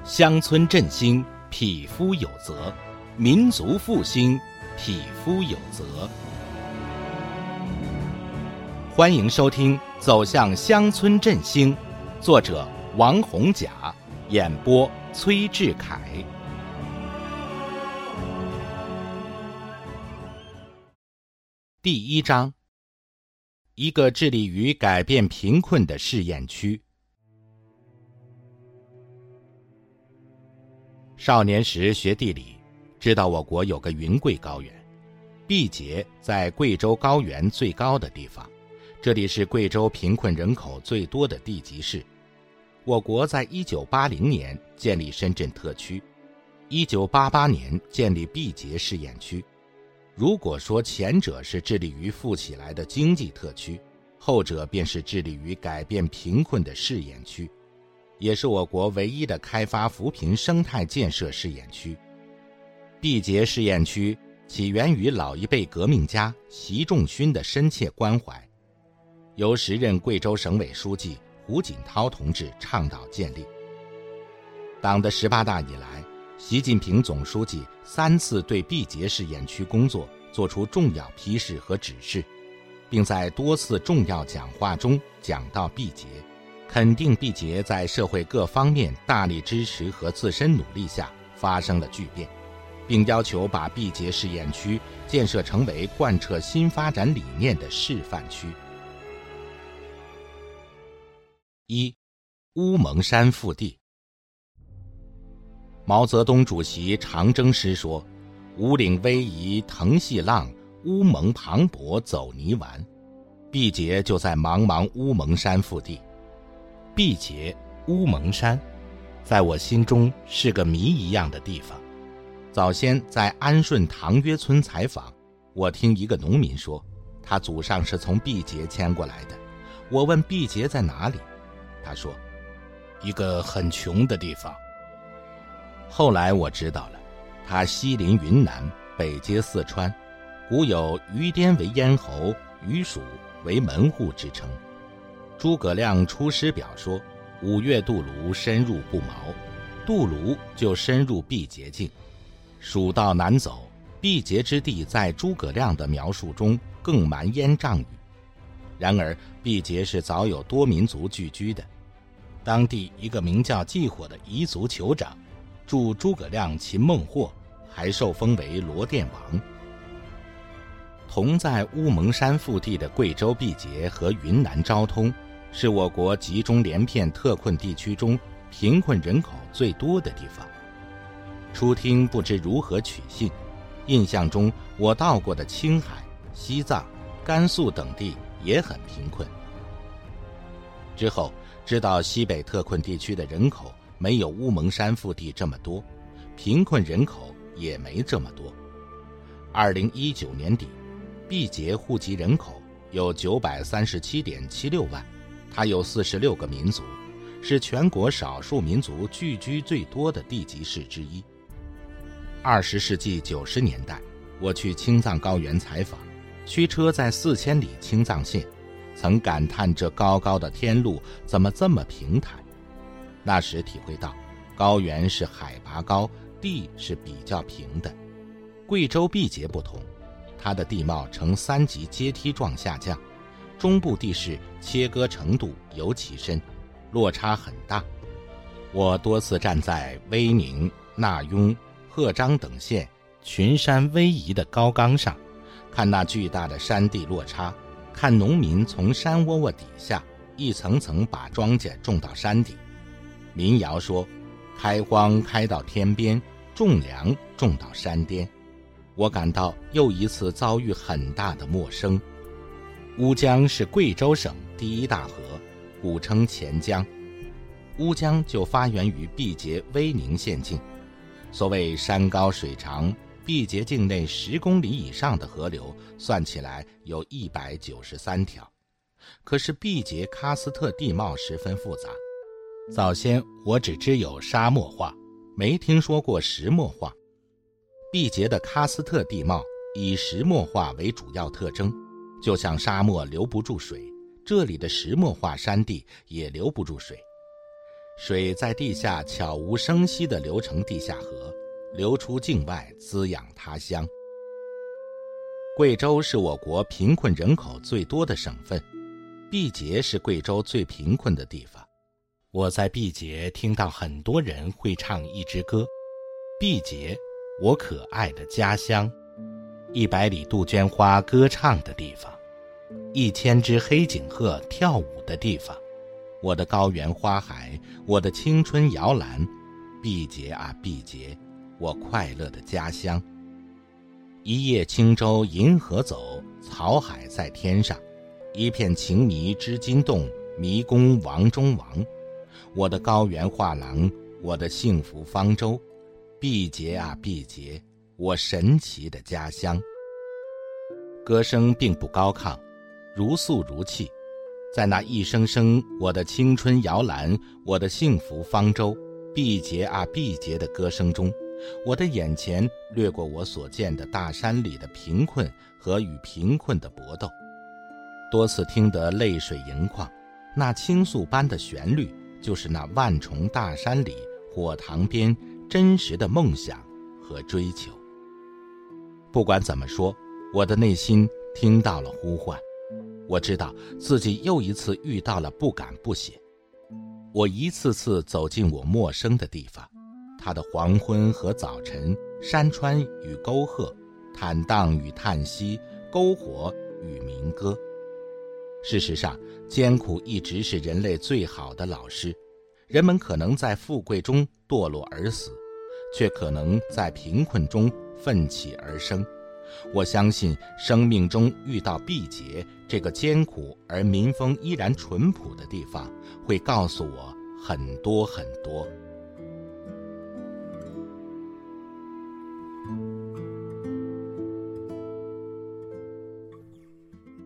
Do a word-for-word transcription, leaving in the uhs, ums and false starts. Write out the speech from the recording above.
乡村振兴，匹夫有责；民族复兴，匹夫有责。欢迎收听《走向乡村振兴》，作者王洪甲，演播崔志凯。第一章，一个致力于改变贫困的试验区。少年时学地理，知道我国有个云贵高原，毕节在贵州高原最高的地方，这里是贵州贫困人口最多的地级市。我国在一九八零年建立深圳特区，一九八八年建立毕节试验区。如果说前者是致力于富起来的经济特区，后者便是致力于改变贫困的试验区，也是我国唯一的开发扶贫生态建设试验区。毕节试验区起源于老一辈革命家习仲勋的深切关怀，由时任贵州省委书记胡锦涛同志倡导建立。党的十八大以来，习近平总书记三次对毕节试验区工作作出重要批示和指示，并在多次重要讲话中讲到毕节，肯定毕节在社会各方面大力支持和自身努力下发生了巨变，并要求把毕节试验区建设成为贯彻新发展理念的示范区。一、乌蒙山腹地。毛泽东主席长征诗说：“五岭逶迤腾细浪，乌蒙磅礴走泥丸。”毕节就在茫茫乌蒙山腹地。毕节、乌蒙山，在我心中是个谜一样的地方。早先在安顺唐约村采访，我听一个农民说，他祖上是从毕节迁过来的。我问毕节在哪里，他说，一个很穷的地方。后来我知道了，它西临云南，北接四川，古有于滇为咽喉，于蜀为门户之称。诸葛亮出师表说，五岳渡泸深入不毛，渡泸就深入毕节境。蜀道难走，毕节之地在诸葛亮的描述中更蛮烟瘴雨。然而毕节是早有多民族聚居的，当地一个名叫季火的彝族酋长助诸葛亮擒孟获，还受封为罗甸王。同在乌蒙山腹地的贵州毕节和云南昭通，是我国集中连片特困地区中贫困人口最多的地方。初听不知如何取信，印象中我到过的青海、西藏、甘肃等地也很贫困。之后知道西北特困地区的人口没有乌蒙山腹地这么多，贫困人口也没这么多。二零一九年底，毕节户籍人口有九百三十七点七六万，它有四十六个民族，是全国少数民族聚居最多的地级市之一。二十世纪九十年代，我去青藏高原采访，驱车在四千里青藏线，曾感叹这高高的天路怎么这么平坦。那时体会到，高原是海拔高，地是比较平的。贵州毕节不同，它的地貌呈三级阶梯状下降，中部地势切割程度尤其深，落差很大。我多次站在威宁、纳雍、赫章等县群山逶迤的高岗上，看那巨大的山地落差，看农民从山窝窝底下一层层把庄稼种到山顶。民谣说，开荒开到天边，种粮种到山巅。我感到又一次遭遇很大的陌生。乌江是贵州省第一大河，古称钱江。乌江就发源于毕节威宁县境。所谓山高水长，毕节境内十公里以上的河流算起来有一百九十三条。可是毕节喀斯特地貌十分复杂，早先我只知有沙漠化，没听说过石漠化。毕节的喀斯特地貌以石漠化为主要特征，就像沙漠留不住水，这里的石漠化山地也留不住水。 水在地下悄无声息地流成地下河，流出境外滋养他乡。贵州是我国贫困人口最多的省份，毕节是贵州最贫困的地方。我在毕节听到很多人会唱一支歌，毕节，我可爱的家乡，一百里杜鹃花歌唱的地方，一千只黑颈鹤跳舞的地方，我的高原花海，我的青春摇篮，毕节啊毕节，我快乐的家乡。一叶轻舟银河走，草海在天上，一片情迷织金洞，迷宫王中王，我的高原画廊，我的幸福方舟，毕节啊毕节，我神奇的家乡。歌声并不高亢，如诉如泣，在那一声声我的青春摇篮，我的幸福方舟，毕节啊毕节的歌声中，我的眼前掠过我所见的大山里的贫困和与贫困的搏斗，多次听得泪水盈眶，那倾诉般的旋律，就是那万重大山里火塘边真实的梦想和追求。不管怎么说，我的内心听到了呼唤，我知道自己又一次遇到了不敢不写。我一次次走进我陌生的地方，它的黄昏和早晨，山川与沟壑，坦荡与叹息，篝火与民歌。事实上，艰苦一直是人类最好的老师。人们可能在富贵中堕落而死，却可能在贫困中奋起而生。我相信生命中遇到毕节这个艰苦而民风依然淳朴的地方，会告诉我很多很多。